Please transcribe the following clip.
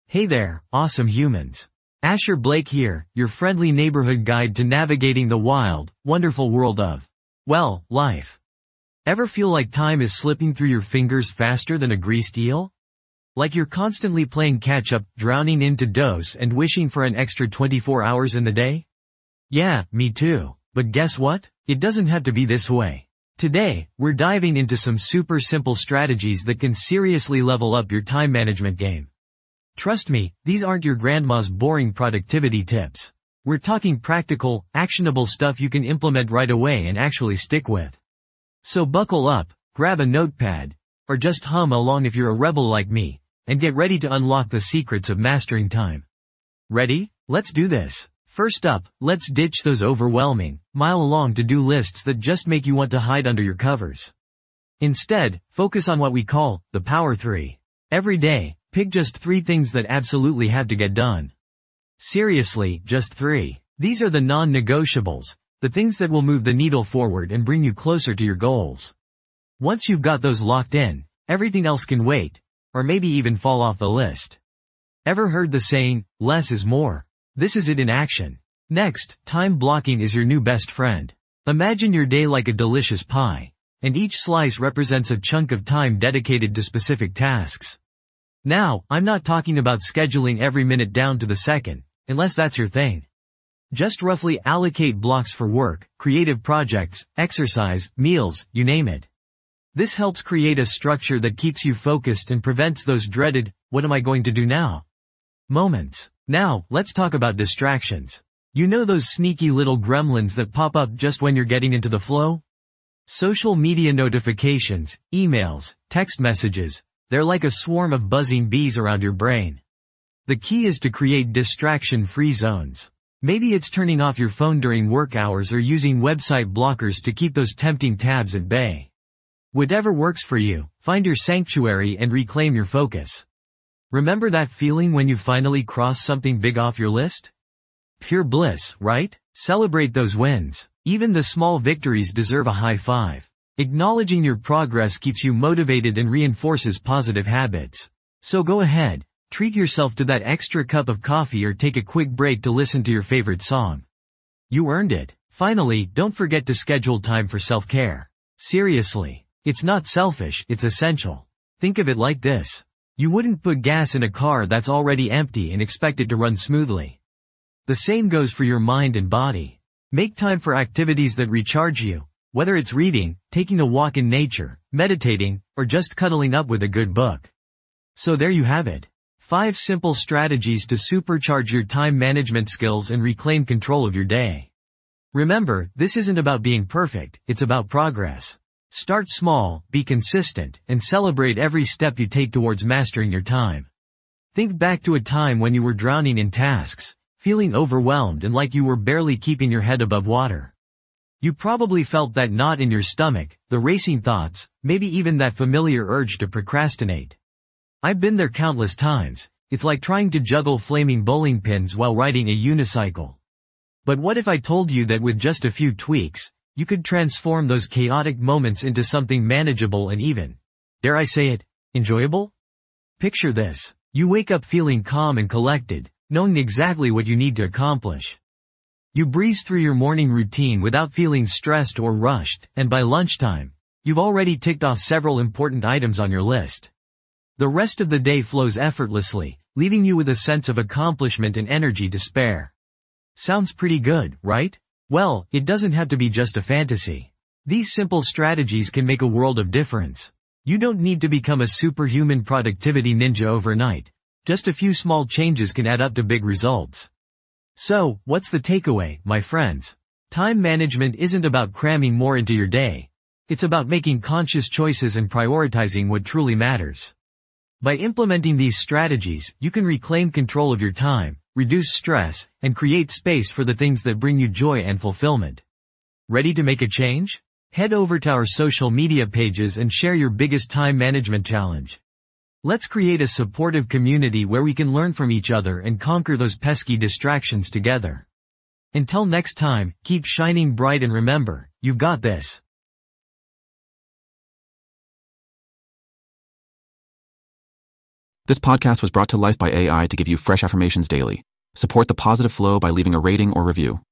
Hey there, awesome humans. Asher Blake here, your friendly neighborhood guide to navigating the wild, wonderful world of, well, life. Ever feel like time is slipping through your fingers faster than a greased eel? Like you're constantly playing catch-up, drowning into dose and wishing for an extra 24 hours in the day? Yeah, me too. But guess what? It doesn't have to be this way. Today, we're diving into some super simple strategies that can seriously level up your time management game. Trust me, these aren't your grandma's boring productivity tips. We're talking practical, actionable stuff you can implement right away and actually stick with. So buckle up, grab a notepad, or just hum along if you're a rebel like me, and get ready to unlock the secrets of mastering time. Ready? Let's do this. First up, let's ditch those overwhelming, mile-long to-do lists that just make you want to hide under your covers. Instead, focus on what we call the Power 3. Every day, pick just 3 things that absolutely have to get done. Seriously, just 3. These are the non-negotiables, the things that will move the needle forward and bring you closer to your goals. Once you've got those locked in, everything else can wait, or maybe even fall off the list. Ever heard the saying, less is more? This is it in action. Next, time blocking is your new best friend. Imagine your day like a delicious pie, and each slice represents a chunk of time dedicated to specific tasks. Now, I'm not talking about scheduling every minute down to the second, unless that's your thing. Just roughly allocate blocks for work, creative projects, exercise, meals, you name it. This helps create a structure that keeps you focused and prevents those dreaded, what am I going to do now? moments. Now, let's talk about distractions. You know those sneaky little gremlins that pop up just when you're getting into the flow? Social media notifications, emails, text messages, they're like a swarm of buzzing bees around your brain. The key is to create distraction-free zones. Maybe it's turning off your phone during work hours or using website blockers to keep those tempting tabs at bay. Whatever works for you, find your sanctuary and reclaim your focus. Remember that feeling when you finally cross something big off your list? Pure bliss, right? Celebrate those wins. Even the small victories deserve a high five. Acknowledging your progress keeps you motivated and reinforces positive habits. So go ahead, treat yourself to that extra cup of coffee or take a quick break to listen to your favorite song. You earned it. Finally, don't forget to schedule time for self-care. Seriously. It's not selfish, it's essential. Think of it like this. You wouldn't put gas in a car that's already empty and expect it to run smoothly. The same goes for your mind and body. Make time for activities that recharge you, whether it's reading, taking a walk in nature, meditating, or just cuddling up with a good book. So there you have it. 5 simple strategies to supercharge your time management skills and reclaim control of your day. Remember, this isn't about being perfect, it's about progress. Start small, be consistent, and celebrate every step you take towards mastering your time. Think back to a time when you were drowning in tasks, feeling overwhelmed and like you were barely keeping your head above water. You probably felt that knot in your stomach, the racing thoughts, maybe even that familiar urge to procrastinate. I've been there countless times. It's like trying to juggle flaming bowling pins while riding a unicycle. But what if I told you that with just a few tweaks, you could transform those chaotic moments into something manageable and even, dare I say it, enjoyable? Picture this. You wake up feeling calm and collected, knowing exactly what you need to accomplish. You breeze through your morning routine without feeling stressed or rushed, and by lunchtime, you've already ticked off several important items on your list. The rest of the day flows effortlessly, leaving you with a sense of accomplishment and energy to spare. Sounds pretty good, right? Well, it doesn't have to be just a fantasy. These simple strategies can make a world of difference. You don't need to become a superhuman productivity ninja overnight. Just a few small changes can add up to big results. So, what's the takeaway, my friends? Time management isn't about cramming more into your day. It's about making conscious choices and prioritizing what truly matters. By implementing these strategies, you can reclaim control of your time, reduce stress, and create space for the things that bring you joy and fulfillment. Ready to make a change? Head over to our social media pages and share your biggest time management challenge. Let's create a supportive community where we can learn from each other and conquer those pesky distractions together. Until next time, keep shining bright and remember, you've got this. This podcast was brought to life by AI to give you fresh affirmations daily. Support the positive flow by leaving a rating or review.